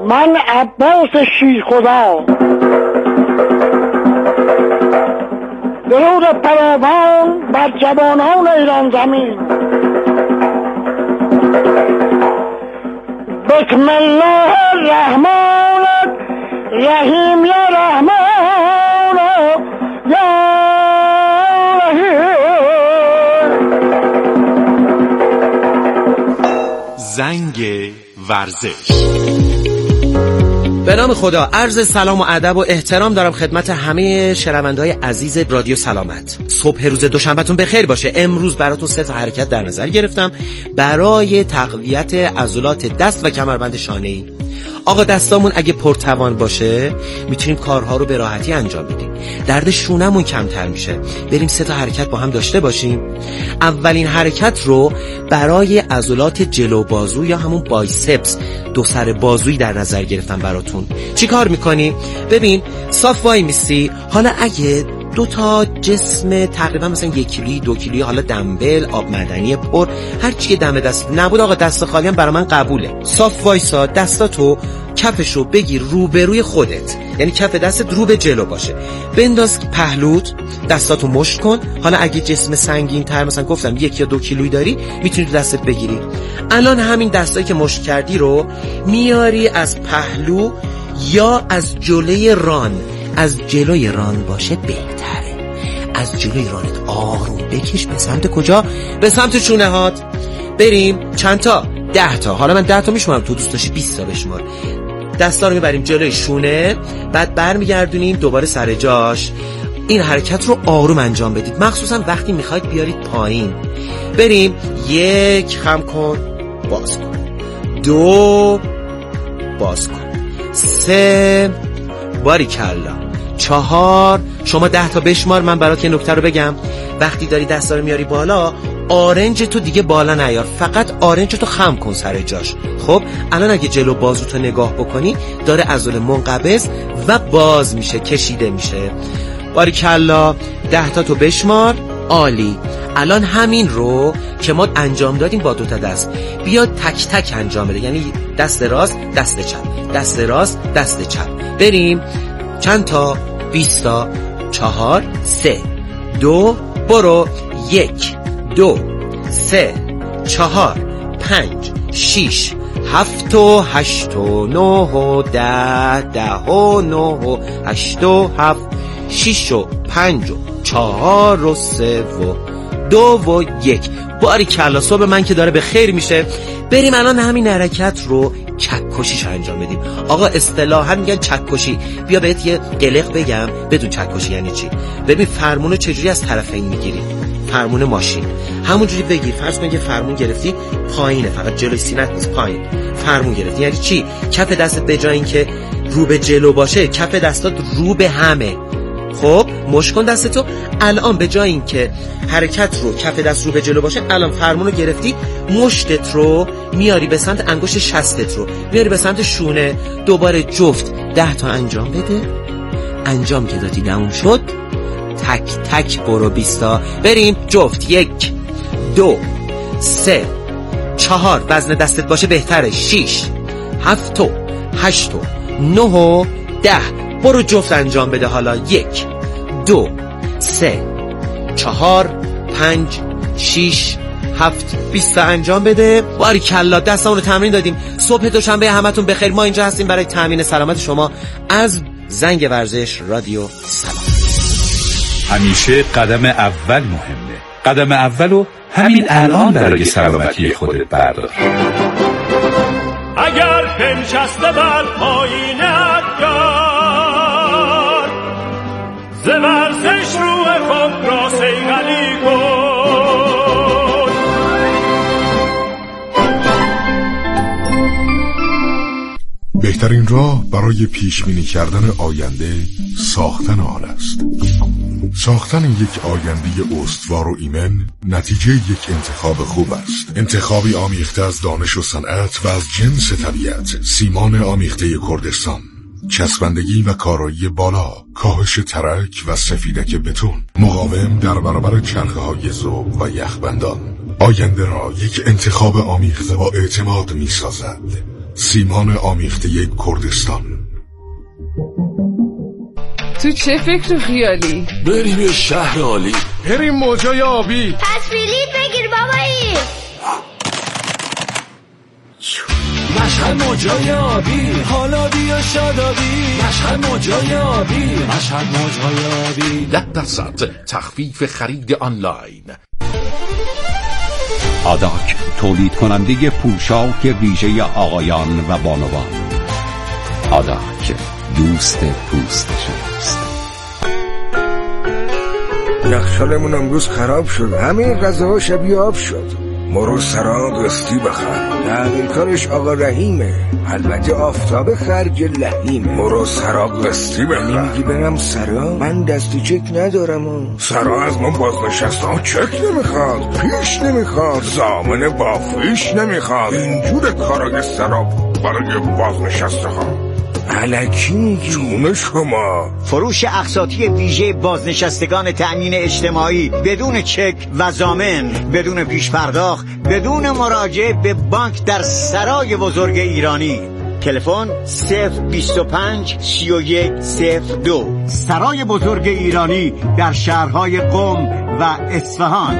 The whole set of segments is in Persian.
من عباس شیرخدا درود فراوان بر جوانان ایران زمین. بسم الله الرحمن الرحیم یا رحمان یا رحیم. زنگ ورزش. به نام خدا، عرض سلام و ادب و احترام دارم خدمت همه شنونده‌های عزیز رادیو سلامت. صبح روز دوشنبهتون بخیر باشه. امروز براتون 3 تا حرکت در نظر گرفتم برای تقویت عضلات دست و کمربند شانه‌ای. آقا دستامون اگه پرتوان باشه میتونیم کارها رو به راحتی انجام بدیم، درد شونمون کمتر میشه. بریم 3 تا حرکت با هم داشته باشیم. اولین حرکت رو برای عضلات جلو بازو یا همون بایسپس، دو سر بازویی در نظر گرفتم براتون. چی کار میکنی؟ ببین صاف وای میسی. حالا اگه 2 تا جسم تقریبا مثلا 1 کیلویی 2 کیلویی، حالا دمبل، آب معدنی پر، هر چی که دم دست نبود آقا دست خالی هم برای من قبوله. صاف وایسا، دستاتو کفشو بگیر روبروی خودت، یعنی کف دستت رو به جلو باشه. بنداز پهلوت، دستاتو مشت کن. حالا اگه جسم سنگین تر مثلا گفتم 1 یا 2 کیلویی داری میتونی دستت بگیری. الان همین دستایی که مشت کردی رو میاری از پهلو یا از جلوی ران. از جلوی ران باشه بهتره. از جلوی رانت آروم بکش به سمت کجا؟ به سمت شونه هات. بریم چند تا؟ 10 تا. حالا من 10 تا میشمارم، تو دوست داشتی 20 تا بشمار. دستا رو میبریم جلوی شونه، بعد برمیگردونیم دوباره سر جاش. این حرکت رو آروم انجام بدید، مخصوصا وقتی میخواید بیارید پایین. بریم 1 خم کن، باز کن. 2 باز کن. 3 باریکلا. 4 شما 10 تا بشمار. من برات یه نکته رو بگم. وقتی داری دستا رو میاری بالا، آرنج تو دیگه بالا نیار، فقط آرنج تو خم کن سر جاش. خب الان اگه جلو بازوتو نگاه بکنی داره عضله منقبض و باز میشه، کشیده میشه. باریکلا. 10 تا تو بشمار. عالی. الان همین رو که ما انجام دادیم با 2 تا دست بیا تک تک انجام بده، یعنی دست راست دست چپ، دست راست دست چپ. بریم چند تا؟ 20 تا. 4 3 2 برو. 1 2 3 4 5 6 7 و 8 و 9 و 10 10 و 9 و 8 و 7 6 و 5 و 4 و 3 و 2 و 1. باریکلا. صبح من که داره به خیر میشه. بریم الان همین حرکت رو چکشیش انجام بدیم. آقا اصطلاحاً میگن چکشی. بیا بهت یه قلق بگم بدون چکشی یعنی چی. ببین فرمونو چجوری از طرفین میگیری؟ فرمون ماشین همونجوری بگیر. فرض کن که فرمون گرفتی پایینه، فقط جلوی سینت نیست، پایین فرمون گرفتی. یعنی چی؟ کف دستت به جای اینکه رو به جلو باشه کف دستات رو به همه. خب مشت کن دستتو. الان به جای اینکه حرکت رو کف دست رو به جلو باشه، الان فرمون رو گرفتی، مشتت رو میاری به سمت انگشت شستت رو میاری به سمت شونه. دوباره جفت 10 تا انجام بده. انجام که دادی تموم شد. تک تک برو 20 تا. بریم جفت. 1 2 3 4 وزن دستت باشه بهتره. 6 7 و 8 و 9 و 10 برو جفت انجام بده. حالا 1 2 3 4 5 6 7 20 تا انجام بده. باریکلا. دستامون رو تمرین دادیم. صبح دوشنبه همتون بخیر. ما اینجا هستیم برای تامین سلامت شما از زنگ ورزش رادیو سلام. همیشه قدم اول مهمه. قدم اولو همین الان برای سلامتی خودت بردار. اگر پنشسته بر پایینت دار، ز ورزش روح خود را صیقلی کن. بهترین راه برای پیش‌بینی کردن آینده ساختن آن است. ساختن یک آینده استوار و ایمن نتیجه یک انتخاب خوب است. انتخابی آمیخته از دانش و صنعت و از جنس طبیعت. سیمان آمیخته کردستان، چسبندگی و کارایی بالا، کاهش ترک و سفیدک بتون، مقاوم در برابر چرخه‌های ذوب و یخبندان. آینده را یک انتخاب آمیخته با اعتماد می سازد. سیمان آمیخته کردستان. تو چه فکر خیالی؟ بریم یه شهر عالی، بریم موجای آبی. پس بلیط بگیر بابایی. مشهد موجای آبی، حالا بیا شادابی. مشهد موجای آبی، مشهد موجای آبی. 10% تخفیف خرید آنلاین. آداک، تولید کننده پوشاک ویژه آقایان و بانوان. آداک، دوست پوست شماست. یخچالمون امروز خراب شد، همه غذاها شبیه آب شد. مرو سرا قسطی بخر، تعمیرکارش آقا رحیمه، البته آفتاب خرج لحیمه. مرو سرا قسطی بخر. نمیگی برم سرا؟ من دست چک ندارم. سرا از ما بازنشسته ها چک نمیخواد، پیش نمیخواد، ضامن بافیش نمیخواد. اینجور کارای سرا برای بازنشسته ها. الکی میگی؟ جون شما. فروش اقساطی ویژه بازنشستگان تأمین اجتماعی بدون چک و ضامن، بدون پیش پرداخت، بدون مراجعه به بانک در سرای بزرگ ایرانی. تلفن 025 31 02. سرای بزرگ ایرانی در شهرهای قم و اصفهان.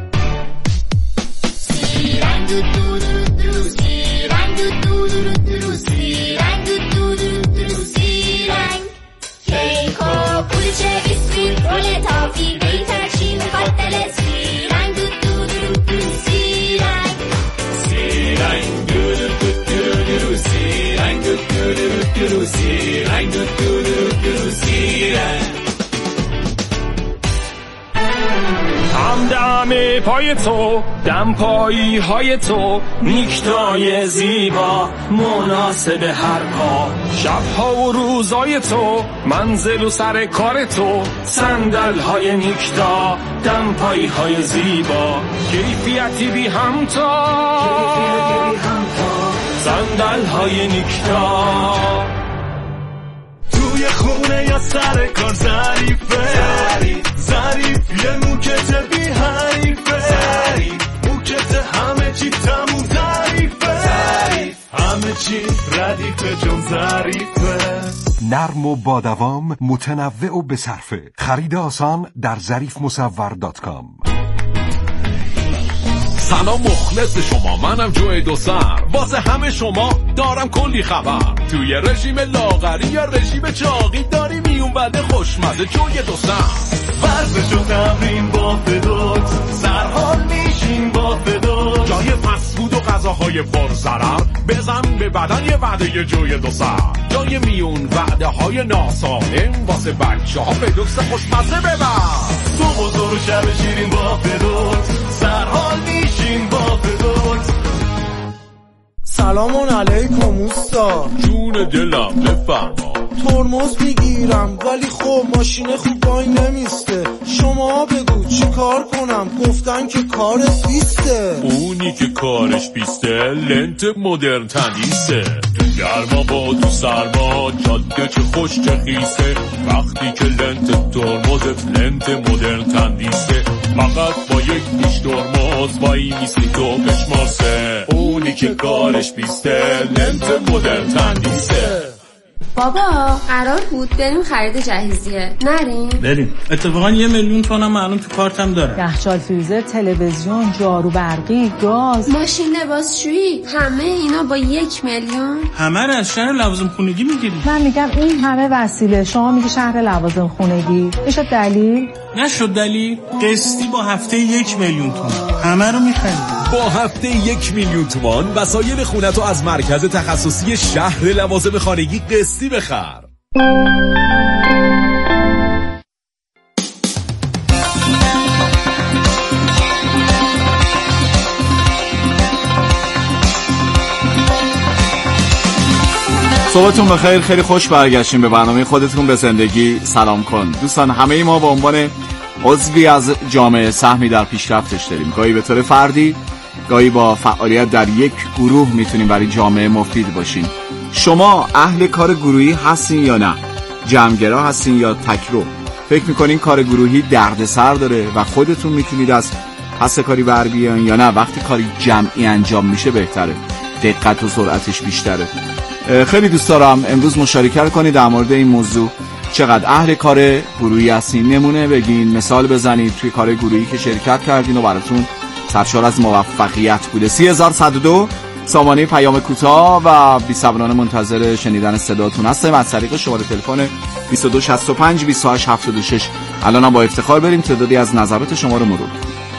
همدم پای تو، دمپایی های تو، نیکتای زیبا مناسب هر کار. شبها و روزای تو، منزل و سر کار تو، صندل های نیکتا، دمپایی های زیبا، کیفیتی بی همتا، صندل های نیکتا. توی خونه یا سر کار ظریفه، ظریف یه موکت بی حریفه، موکت همه چی تموم ظریفه، همه چی ردیفه جون ظریفه. نرم و با دوام، متنوع و بصرفه. خرید آسان در ظریفمصور.com. سلام مخلص شما، منم جوی دو سر، واسه همه شما دارم کلی خبر. توی رژیم لاغری یا رژیم چاقی داری میون بده خوشمزه جوی دو سر. ورزش و تمرین با فدوت، سرحال میشین با فدوت. جای فسفود و غذاهای پرضرر، بزن به بدن یه وعده جوی دو سر. جای میون وعده های ناسالم، واسه بچه ها فدوکس خوشمزه ببر. صبح و زور و شب شیرین با فدوت، سرحال میشین با فدوت. سلامون علیکم اوستا. جون دلم بفرما. ترمز میگیرم ولی خب ماشین خوب وای نمیسته. شما بگو چی کار کنم؟ گفتن که کارت بیسته. اونی که کارش بیسته لنت مدرن تندیسه. تو گرما با تو سرما، جاده چه خوش چه خیسه. وقتی که لنت ترمزت لنت مدرن تندیسه، فقط با یک پیش ترمز وای میستی تو بشمارسه. اونی که کارش بیسته لنت مدرن تندیسه. بابا قرار بود بریم خرید جهیزیه، نریم؟ بریم. اتفاقا 1,000,000 تومنم معلوم تو کارتم داره. یخچال، فریزر، تلویزیون، جارو برقی، گاز، ماشین لباسشویی، همه اینا با 1,000,000. همه رو از شهر لوازم خونگی میگیریم. من میگم این همه وسیله، شما میگی شهر لوازم خونگی. میشه دلیل؟ نشد دلیل. قسطی با هفته 1,000,000 تومان همه رو میخریم. با هفته 1,000,000 تومان وسایل خونتو از مرکز تخصصی شهر لوازم خانگی قسطی بخر. صبحتون بخیر. خیلی خوش برگشتیم به برنامه خودتون به زندگی سلام کن. دوستان، همه ما به عنوان عضوی از جامعه سهمی در پیشرفتش داریم. گاهی به طور فردی، گاهی با فعالیت در یک گروه میتونیم برای جامعه مفید باشیم. شما اهل کار گروهی هستین یا نه؟ جمعگرا هستین یا تکرو؟ فکر میکنین کار گروهی دردسر داره و خودتون میتونید از پس کاری بر بیاین یا نه وقتی کاری جمعی انجام میشه بهتره؟ دقت و سرعتش بیشتره. خیلی دوست دارم امروز مشارکت کنید در مورد این موضوع. چقدر اهل کار گروهی هستین؟ نمونه بگین، مثال بزنید توی کار گروهی که شرکت کردین و براتون سرشار از موفقیت بوده. 30102 سامانه پیام کوتاه و بی‌صبرانه منتظر شنیدن صداتون هستم از طریق شماره تلفن 2265 2876. الان هم با افتخار بریم تعدادی از نظرات شما رو مرور.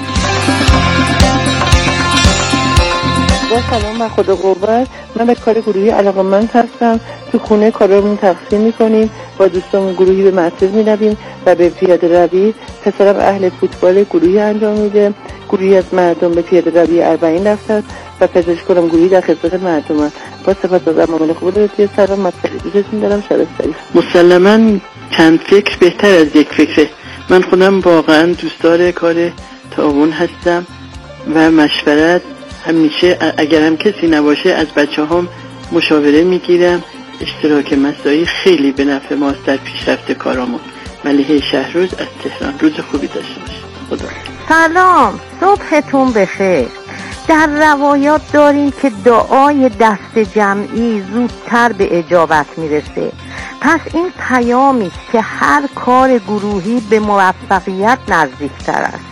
با سلام و خدا قربت. من به کار گروهی علاقه‌مند هستم. تو خونه کارامون تقسیم می‌کنیم، با دوستامون گروهی به مسجد می‌رویم و به پیاده روی. پسرم اهل فوتبال گروهی انجام میده. گروهی از مردم به پیاده روی 40 درصد و پزشکانم گروهی در خدمت مردمم. با سپاس از معامله خوب دادید. سلام، مطلبی دوستتون دارم. شب سعید. مسلماً چند فکر بهتر از یک فکره. من خودم واقعاً دوستدار کار تعاون هستم و مشورت همیشه اگر هم کسی نباشه از بچه‌هام مشاوره میگیرم. اشتراک مساعی خیلی به نفع ماست در پیشرفت کارامون. ملیحه شهروز از تهران. روز خوبی داشته باشید. خدا. سلام، صبحتون بخیر. در روایات داریم که دعای دست جمعی زودتر به اجابت میرسه. پس این پیامی که هر کار گروهی به موفقیت نزدیکتر است.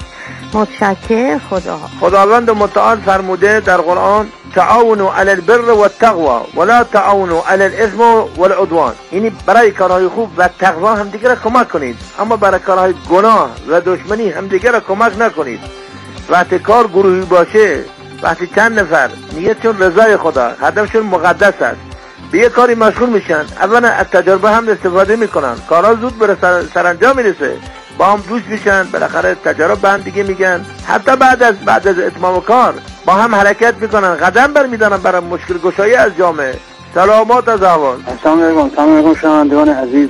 متشکر. خداوند متعال فرموده در قرآن تعاونوا علی البر و التقوا ولا تعاونوا علی الاثم والعدوان. یعنی برای کارهای خوب و تقوا همدیگه را کمک کنید، اما برای کارهای گناه و دشمنی همدیگه را کمک نکنید. وقتی کار گروهی باشه، وقتی چند نفر نیتشون رضای خدا، هدفشون مقدس است، به یه کاری مشغول میشن، اولا از تجربه هم استفاده میکنن، کارها زود به سرانجام میرسه، با هم دوست میشن، بالاخره تجارب به هم دیگه میگن، حتی بعد از اتمام کار با هم حرکت میکنن، قدم برمیدارن برای مشکل گشایی از جامعه. سلامات از احوال. السلام علیکم شنوندگان عزیز،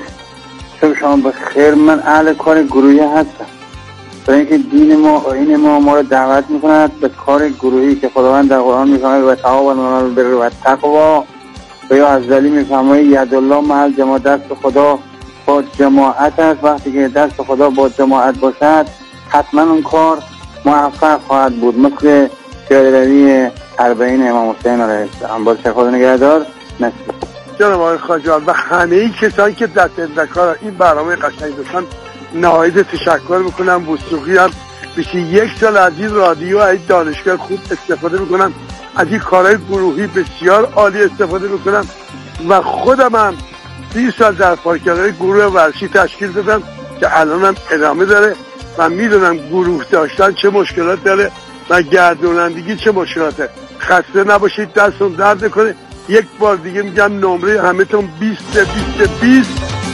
شب شما بخیر. من اهل کار گروهی هستم، برای اینکه دین ما آیین ما رو دعوت میکند به کار گروهی که خداوند در قرآن میفرماید و تعاونوا علی البر و التقوا و یا عزلی میفرماید ید الله مع الجماعه، دست خدا با جماعت است. وقتی که دست خدا با جماعت باشد حتما اون کار موفق خواهد بود. مثل پیاده روی 40 امام حسین علیه السلام. با خدا نگهدار. مرسی جناب آقای خواجار و همه کسانی که دست در کار این برنامه قشنگ داشتن نهایت تشکر میکنم. وثوقی هم بشه 1 سال از این رادیو از این دانشگاه خوب استفاده میکنم، از این کارهای گروهی بسیار عالی استفاده میکنم و خودم هم 30 سال در پارکرهای گروه ورزشی تشکیل دادم که الان هم ادامه داره و میدونم گروه داشتن چه مشکلات داره و گردانندگی چه مشکلاته. خسته نباشید، دستون درد نکنه. یک بار دیگه میگم نمره همتون 20.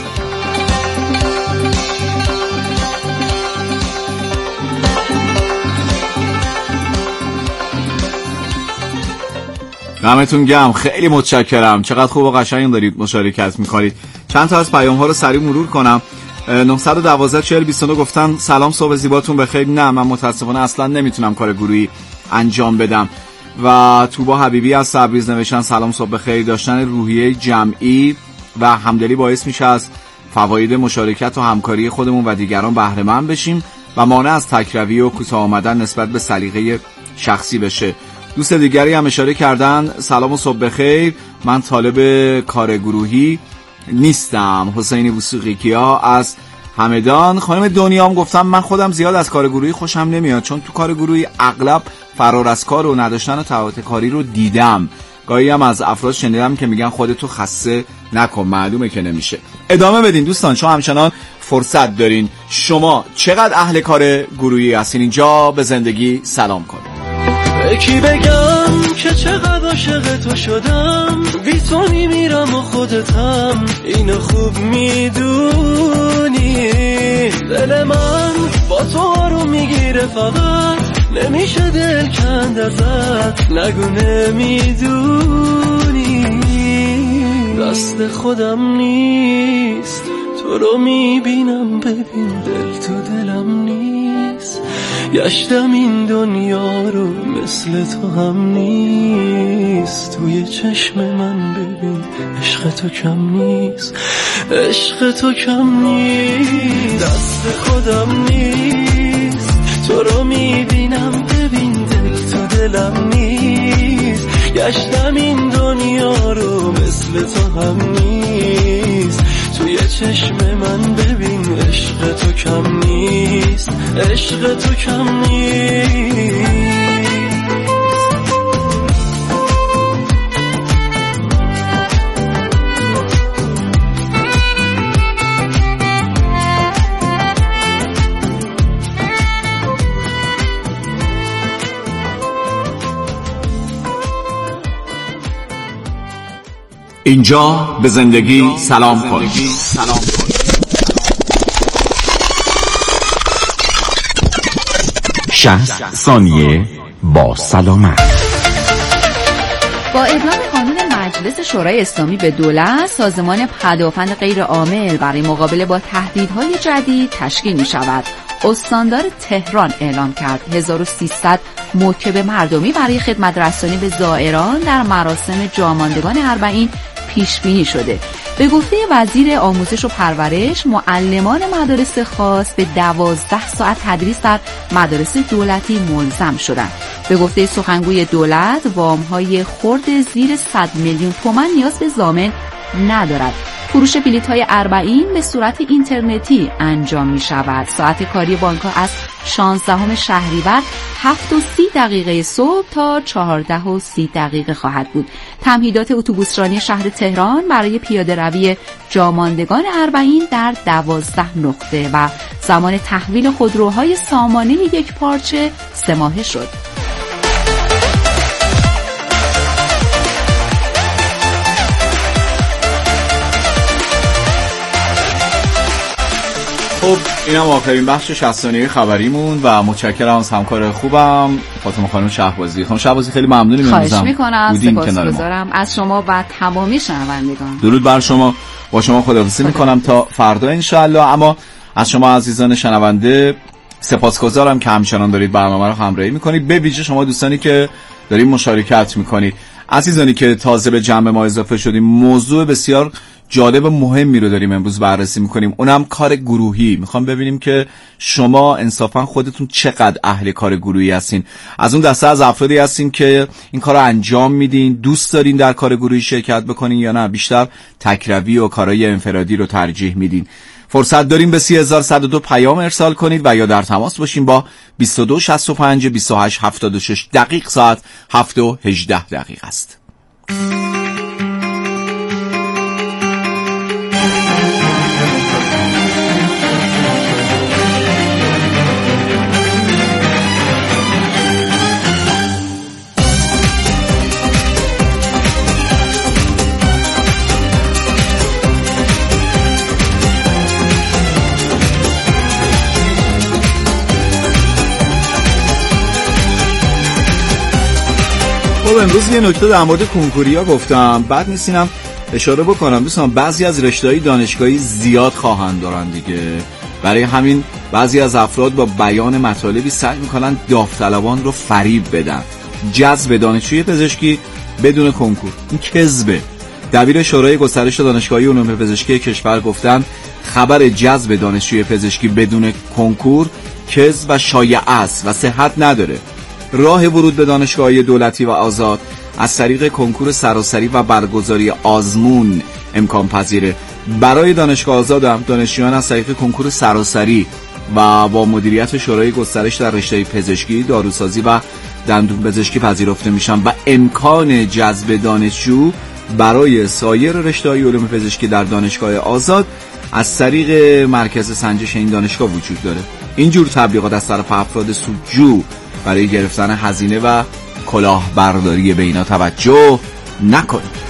دمتون گرم، خیلی متشکرم. چقدر خوب و قشنگ دارید مشارکت میکنید. چند تا از پیام ها رو سریع مرور کنم. 912 40 29 گفتن سلام، صبح زیباتون بخیر. نه، من متاسفانه اصلا نمیتونم کار گروهی انجام بدم. و توبا حبیبی از تبریز نوشتن سلام، صبح بخیر. داشتن روحیه جمعی و همدلی باعث میشه از فواید مشارکت و همکاری خودمون و دیگران بهره مند بشیم و مانع از تکروی و کوتاه آمدن نسبت به سلیقه شخصی بشه. دوست دیگری هم اشاره کردن سلام و صبح بخیر، من طالب کار گروهی نیستم. حسین وثوقی‌کیا از همدان. خانم دنیا هم گفتم من خودم زیاد از کار گروهی خوشم نمیاد، چون تو کار گروهی اغلب فرار از کار و نداشتن تفاوت کاری رو دیدم. گاهی هم از افراد شنیدم که میگن خودتو خسته نکن، معلومه که نمیشه. ادامه بدین دوستان، شما همچنان فرصت دارین. شما چقدر اهل کار گروهی هستین؟ اینجا به زندگی سلام کنید. کی بگم که چقدر عاشق تو شدم، بی تو میمیرم و خودتم اینو خوب میدونی. دل من با تو آروم میگیره، فقط نمیشه دل کند ازت، نگو نمیدونی. دست خودم نیست، تو رو میبینم، ببین دل تو دلم نیست. گشتم این دنیا رو مثل تو هم نیست. توی چشم من ببین عشق تو کم نیست، عشق تو کم نیست. دست خودم نیست، تو رو میبینم، ببین دل تو دلم نیست. گشتم این دنیا رو مثل تو هم نیست. توی چشم من ببین عشق تو کم نیست، عشق تو کم نیست. اینجا به زندگی سلام کن. 60 ثانیه با سلامت. با ابلاغ قانون مجلس شورای اسلامی به دولت، سازمان پدافند غیر عامل برای مقابله با تهدیدهای جدید تشکیل می شود. استاندار تهران اعلام کرد 1300 موکب مردمی برای خدمت رسانی به زائران در مراسم جاماندگان اربعین پیش بینی شده. به گفته وزیر آموزش و پرورش، معلمان مدارس خاص به 12 ساعت تدریس در مدارس دولتی ملزم شدند. به گفته سخنگوی دولت، وام‌های خرد زیر 100 میلیون تومان نیاز به ضامن ندارد. فروش بلیط‌های اربعین به صورت اینترنتی انجام می شود. ساعت کاری بانک‌ها از 16 شهریور 7:30 صبح تا 14:30 خواهد بود. تمهیدات اتوبوسرانی شهر تهران برای پیاده روی جاماندگان اربعین در 12 نقطه و زمان تحویل خودروهای سامانه یک پارچه 3 ماهه شد. خب اینم آخرین بخش 60 ثانیه خبریمون و متشکرم از همکار خوبم فاطمه خانم شهبازی. خانم شهبازی خیلی ممنونیم خواهش میکنم، سپاسگزارم از شما و تمامی شنوندگان. درود بر شما. با شما خداحافظی میکنم تا فردا انشالله. اما از شما عزیزان شنونده سپاسگزارم که همچنان دارید برنامه رو همراهی میکنید، به ویژه شما دوستانی که دارید مشارکت میکنید. عزیزانی که تازه به جمع ما اضافه شدیم، موضوع بسیار جالب و مهمی رو داریم امروز بررسی میکنیم، اونم کار گروهی. میخوام ببینیم که شما انصافا خودتون چقدر اهل کار گروهی هستین. از اون دسته از افرادی هستین که این کار رو انجام میدین، دوست دارین در کار گروهی شرکت بکنین، یا نه بیشتر تکروی و کارهای انفرادی رو ترجیح میدین؟ فرصت داریم به 30102 پیام ارسال کنید و یا در تماس باشیم با 2265 2876. دقیق ساعت 7:18 است. امروز یه نکته در مورد کنکوریا گفتم، بعد نیستینم اشاره بکنم دوستان، بعضی از رشته‌های دانشگاهی زیاد خواهند دارن دیگه، برای همین بعضی از افراد با بیان مطالبی سعی میکنن داوطلبان رو فریب بدن. جذب دانشجوی پزشکی بدون کنکور، این کذبه. دبیر شورای گسترش دانشگاهی علوم پزشکی کشور گفتن خبر جذب دانشجوی پزشکی بدون کنکور کذب و شایعه است و صحت نداره. راه ورود به دانشگاه‌های دولتی و آزاد از طریق کنکور سراسری و برگزاری آزمون امکان پذیره. برای دانشگاه آزاد هم دانشجویان از طریق کنکور سراسری و با مدیریت شورای گسترش در رشته پزشکی، داروسازی و دندون پزشکی پذیرفته میشن و امکان جذب دانشجو برای سایر رشته‌های علوم پزشکی در دانشگاه آزاد از طریق مرکز سنجش این دانشگاه وجود داره. اینجور تبلیغات از طرف افراد سودجو برای گرفتن هزینه و کلاهبرداری به اینا توجه نکنید.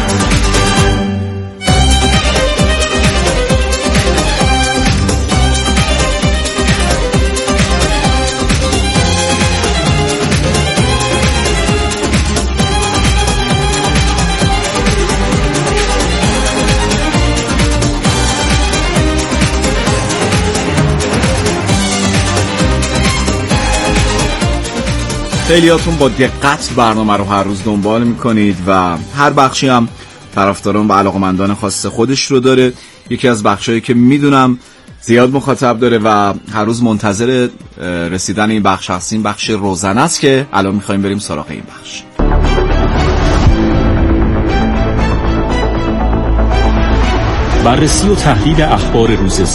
خیلیاتون با دقت برنامه رو هر روز دنبال میکنید و هر بخشی هم طرفداران و علاقمندان خاص خودش رو داره. یکی از بخشایی که میدونم زیاد مخاطب داره و هر روز منتظر رسیدن این بخش هستیم، بخش روزنه است که الان میخوایم بریم سراغ این بخش. بررسی و تحلیل اخبار روز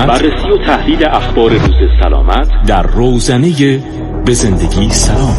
سلامت در روزنه به زندگی سلام.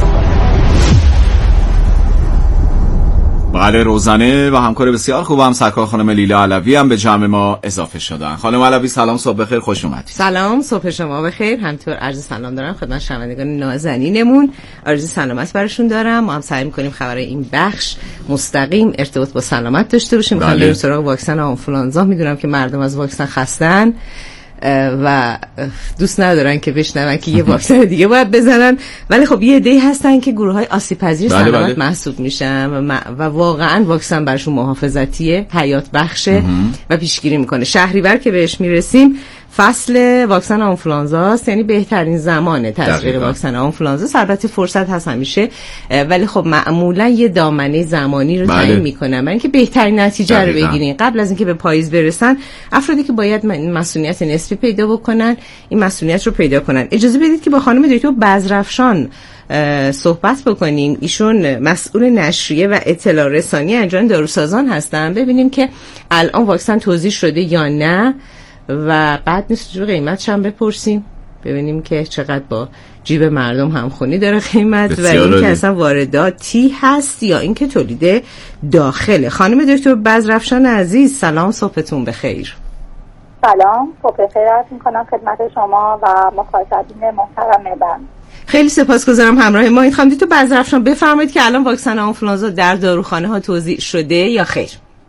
بله، روزنه و همکار بسیار خوبم سرکار خانم لیلا علوی هم به جمع ما اضافه شدن. خانم علوی سلام، صبح بخیر، خوش اومدید. سلام، صبح شما بخیر. همینطور عرض سلام دارم خدمت شنوندگان نازنینمون، آرزوی سلامت براشون دارم. ما هم سعی می‌کنیم خبرای این بخش مستقیم ارتباط با سلامت داشته باشیم. می‌خوام بریم سراغ واکسن آنفولانزا. میدونم که مردم از واکسن خستن و دوست ندارن که بشنون که یه واکسن دیگه باید بزنن، ولی خب یه عده‌ای هستن که گروه‌های آسیب‌پذیر سلامت محسوب میشن و واقعا واکسن براشون محافظتیه، حیات بخشه و پیشگیری میکنه. شهریور که بهش میرسیم فصل واکسن آنفولانزاست، یعنی بهترین زمان تزریق واکسن آنفولانزا. البته فرصت هست همیشه، ولی خب معمولا یه دامنه زمانی رو تعیین میکنن برای اینکه بهترین نتیجه رو بگیرین. قبل از اینکه به پاییز برسن افرادی که باید مسئولیت نسبی پیدا بکنن این مسئولیت رو پیدا کنن. اجازه بدید که با خانم دکتر بزرافشان صحبت بکنیم. ایشون مسئول نشریه و اطلاع رسانی انجمن داروسازان هستن. ببینیم که الان واکسن توزیع شده یا نه و بعد نیست جو قیمتش هم بپرسیم، ببینیم که چقدر با جیب مردم همخونی داره قیمت و این که اصلا وارداتی هست یا این که تولید داخله. خانم دکتر بزرافشان عزیز سلام، صبحتون بخیر. سلام، صبح بخیر عرض می‌کنم خدمت شما و مخاطبین محترم بند. خیلی سپاسگزارم همراه ما. این خانم دکتر بزرافشان بفرمایید که الان واکسن آنفولانزا در داروخانه ها توزیع شده یا خیر؟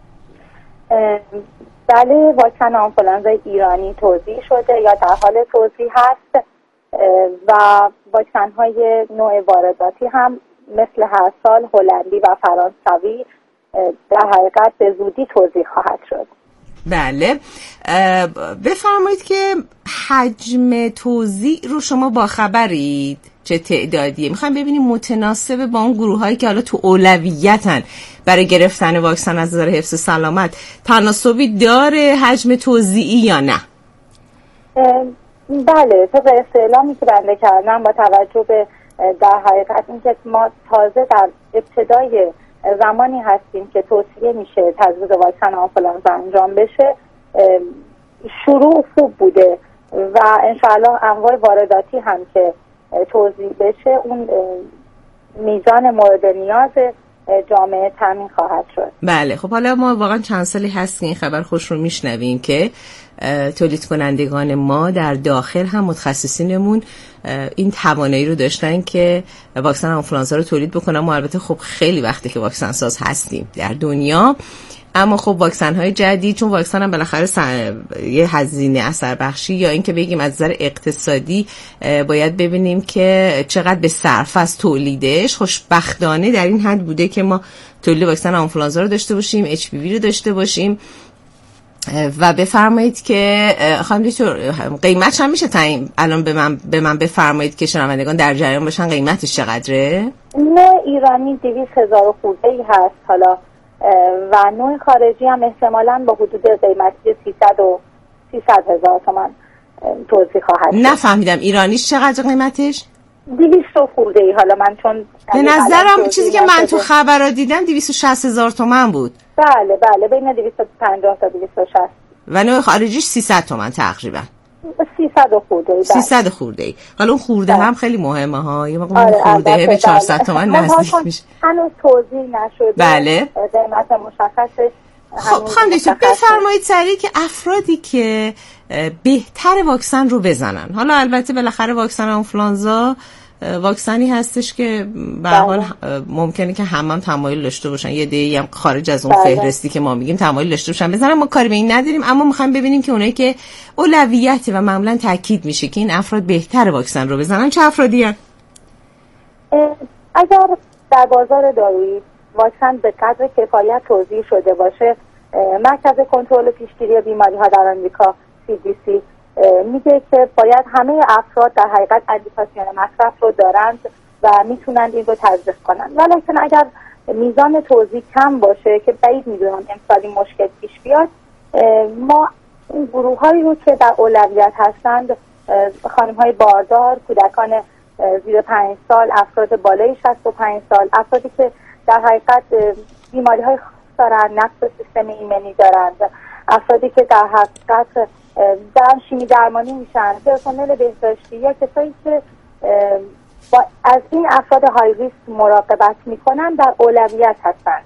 بله، واکسن آنفولانزا ایرانی توزیع شده یا در حال توزیع هست و واکسن های نوع وارداتی هم مثل هر سال هلندی و فرانسوی در حقیقت به زودی توزیع خواهد شد. بله، بفرمایید که حجم توزیع رو شما با خبرید چه تعدادیه؟ میخوایم ببینیم متناسب با اون گروه هایی که حالا تو اولویتن برای گرفتن واکسن از نظر حفظ سلامت تناسبی داره حجم توزیعی یا نه؟ بله، طبق استعلامی که بنده کردم با توجه به در حقیقت اینکه ما تازه در ابتدای زمانی هستیم که توصیه میشه تزریق واکسن آنفولانزا انجام بشه، شروع خوب بوده و انشاءالله انواع وارداتی هم که توزیع بشه اون میزان مورد نیاز جامعه تامین خواهد شد. بله، خب حالا ما واقعا چند سالی هست که این خبر خوش رو میشنویم که تولید کنندگان ما در داخل هم متخصصینمون این توانایی رو داشتن که واکسن آنفولانزا رو تولید بکنن. ما البته خب خیلی وقته که واکسن ساز هستیم در دنیا، اما خب واکسن های جدید چون واکسن هم بالاخره یه هزینه اثر بخشی یا این که بگیم از نظر اقتصادی باید ببینیم که چقدر به صرف از تولیدش. خوشبختانه در این حد بوده که ما تولید واکسن آنفولانزا رو داشته باشیم، HPV رو داشته باشیم. و بفرمایید که خانم دکتر قیمتش هم میشه تعیین الان به من بفرمایید که شنوندگان در جریان باشن قیمتش چقدره؟ نوع ایرانی 200,000 خورده‌ای هست حالا و نوع خارجی هم احتمالاً با حدود قیمتی 300,000 تومان توزیع خواهد. نفهمیدم ایرانیش چقدر قیمتش؟ 200 خورده‌ای. حالا من چون به نظرم چیزی که من تو خبرها دیدم 260,000 تومان بود. بله بین 250 تا 260 و نوع خارجیش 300 تومان تقریبا. 300 خورده‌ای. 300 خورده‌ای. حالا اون خورده هم خیلی مهمه ها. یه موقع اون خورده به 400 تومان نزدیک میشه. هنوز توضیح نشده. بله. قیمت مشخصه. خب خانم دکتر بفرمایید سریع که افرادی که بهتر واکسن رو بزنن، حالا البته بالاخره واکسن آنفولانزا واکسنی هستش که به هر حال ممکنه که هم تمایل داشته باشن، یه عده‌ای هم خارج از اون فهرستی که ما میگیم تمایل داشته باشن بزنن. ما کاری به این نداریم، اما میخوایم ببینیم که اونایی که اولویت و معمولا تاکید میشه که این افراد بهتر واکسن رو بزنن چه افرادی هستن؟ اگر در بازار دارویی واکسن به قدر کفایت توزیع شده باشه، مرکز کنترل و پیشگیری بیماری‌ها در آمریکا CDC میگه که باید همه افراد در حقیقت اندیکاسیون مصرف رو دارند و میتونند این رو تزریق کنند. ولیکن اگر میزان توزیع کم باشه که بعید میدونم امسال این مشکل پیش بیاد، ما این گروه‌هایی رو که در اولویت هستند، خانم‌های باردار، کودکان زیر 5 سال، افراد بالای 65 سال، افرادی که در حقیقت بیماری‌های خاص دارند، نقص سیستم ایمنی دارند افرادی که در حقیقت در شیمی درمانی میشن، پرسنل بهداشتی یا کسایی که از این افراد های ریسک مراقبت میکنن در اولویت هستند.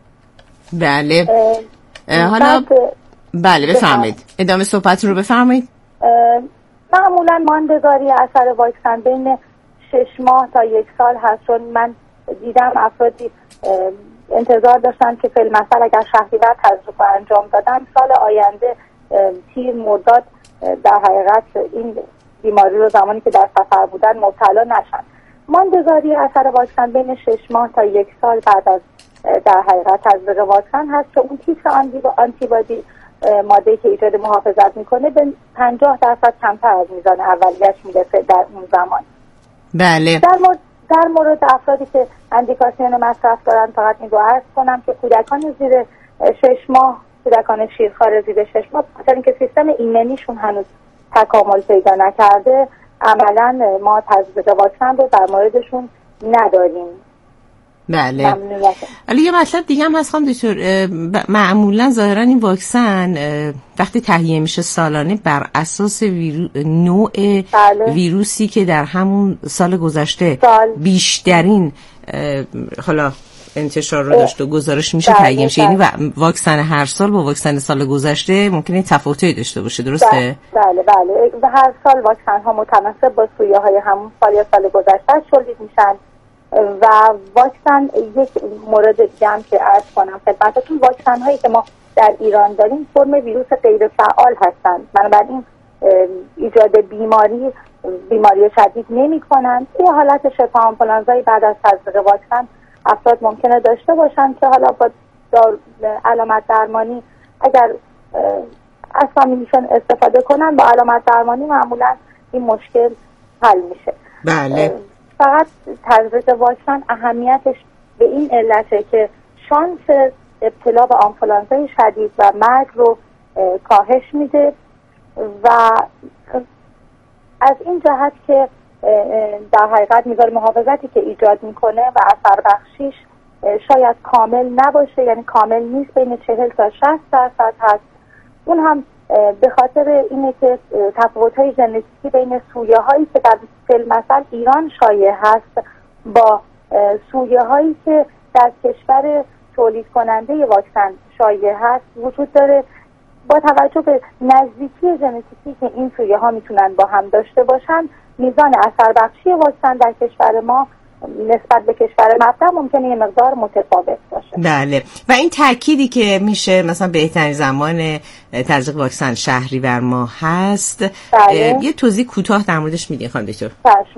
بله. حالا بله بفرمایید، ادامه صحبتتون رو بفرمایید. معمولا ماندگاری اثر واکسن بین 6 ماه تا 1 سال هست، چون من دیدم افرادی انتظار داشتن که فی المثل اگر شهریور تجربه انجام دادن سال آینده تیر مرداد در حقیقت این بیماری رو زمانی که در سفر بودن مبتلا نشن. ماندگاری اثر واکسن بین 6 ماه تا 1 سال بعد از در حقیقت تزریق واکسن هست که اون تیتر آنتیبادی ماده‌ای که ایجاد محافظت میکنه به 50% کمتر از میزان اولیه‌اش میرسه در اون زمان. بله. در مورد افرادی که اندیکاسیون مصرف دارن فقط این رو عرض کنم که کودکان زیر 6 ماه، کودکان شیرخوار زیر 6 ماه، بخاطر اینکه سیستم ایمنیشون هنوز تکامل پیدا نکرده، عملاً ما تزریق واکسن رو در موردشون نداریم. بله. ولی یه مطلب دیگه هم هست خانم دکتر، معمولا ظاهرا این واکسن وقتی تهیه میشه سالانه بر اساس نوع ویروسی که در همون سال گذشته بیشترین حالا انتشار رو داشت و گزارش میشه تهیه میشه، یعنی واکسن هر سال با واکسن سال گذشته ممکنه تفاوتی داشته باشه، درسته؟ بله بله، و هر سال واکسن ها متناسب با سویه های همون سال یا سال گذشته تولید میشن. و واکسن یک مورد دیگه هم که عرض کنم خدمتتون، واکسن هایی که ما در ایران داریم فرم ویروس غیر فعال هستند، بنابراین ایجاد بیماری شدید نمی کنند. یه حالت شبه آنفولانزای بعد از تزریق واکسن افراد ممکنه داشته باشن که حالا با علامت درمانی اگر اسامیشن استفاده کنن با علامت درمانی معمولا این مشکل حل میشه. بله. فقط تزریق واکسن اهمیتش به این علته که شانس ابتلا به آنفولانزای شدید و مرگ رو کاهش میده و از این جهت که در حقیقت میزان محافظتی که ایجاد میکنه و اثر بخشیش شاید کامل نباشه، یعنی کامل نیست، بین 40 تا 60% هست. اون هم به خاطر اینه که تفاوت‌های ژنتیکی بین سویه هایی که در مثل ایران شایع هست با سویه هایی که در کشور تولید کننده واکسن شایع هست وجود داره. با توجه به نزدیکی ژنتیکی که این سویه ها میتونن با هم داشته باشن، میزان اثر بخشی واکسن در کشور ما نسبت به کشور مبدأ ممکنه یه مقدار متفاوت باشه. بله. و این تأکیدی که میشه مثلا بهترین زمان تزریق واکسن شهریور ماه هست، بله. یه توضیح کوتاه در موردش میدین خانم دکتر؟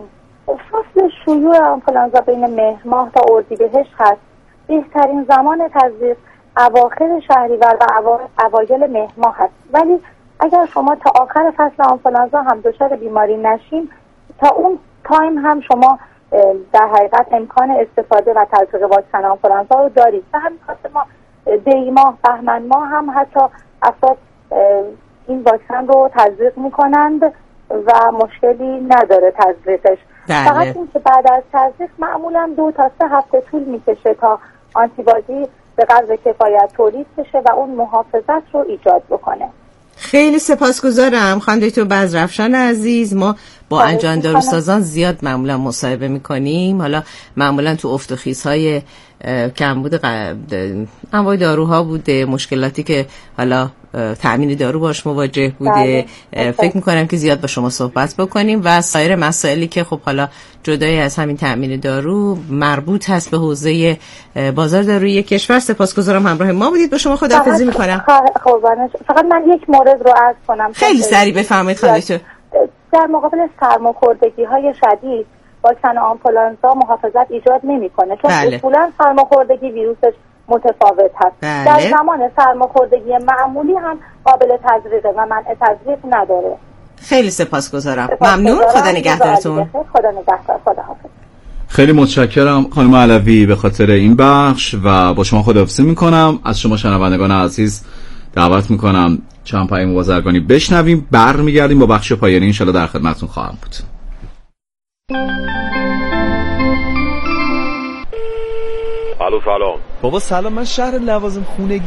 فصل شیوع آنفولانزا بین مهر ماه تا اردیبهشت هست. بهترین زمان تزریق اواخر شهریور و اوایل مهر ماه هست، ولی اگر شما تا آخر فصل آنفولانزا هم دچار بیماری نشین، تا اون تایم هم شما در حقیقت امکان استفاده و تزریق واکسن آنفولانزا رو دارید. و همین خاطر ما دی ماه، بهمن ماه هم حتی افراد این واکسن رو تزریق میکنند و مشکلی نداره تزریقش. فقط این که بعد از تزریق معمولا 2 تا 3 هفته طول میکشه تا آنتیبادی به قدر کفایت تولید بشه و اون محافظت رو ایجاد بکنه. خیلی سپاسگزارم خانم دکتر بزرافشان عزیز. ما با انجام داروسازان زیاد معمولا مصاحبه میکنیم، حالا معمولا تو افت و خیزهای کمبود انواع داروها بوده، مشکلاتی که حالا تأمین دارو باش مواجه بوده. فکر میکنم که زیاد با شما صحبت بکنیم و سایر مسائلی که خب حالا جدای از همین تأمین دارو مربوط هست به حوزه بازار دارویی کشور. سپاسگزارم همراه ما بودید. با شما خداحافظی میکنم. فقط من یک مورد رو عرض کنم. خیلی سریع بفرمایید خانم دکتر. در مقابل سرماخوردگی های شدید واکسن آنفولانزا محافظت ایجاد نمیکنه، چون اصولا سرماخوردگی ویروسش متفاوت هست. در زمان سرماخوردگی معمولی هم قابل تزریقه و منع تزریق نداره. خیلی سپاسگزارم. ممنون. خدا نگهدارتون. خدا نگهدار. خداحافظ. خیلی متشکرم خانم علوی به خاطر این بخش و با شما خداحافظی میکنم. از شما شنوندگان عزیز دعوت میکنم چند پیام بازرگانی بشنویم، برمیگردیم با بخش پایانی. انشالله در خدمتتون خواهم بود. الو سلام. بابا سلام، من شهر لوازم خونگی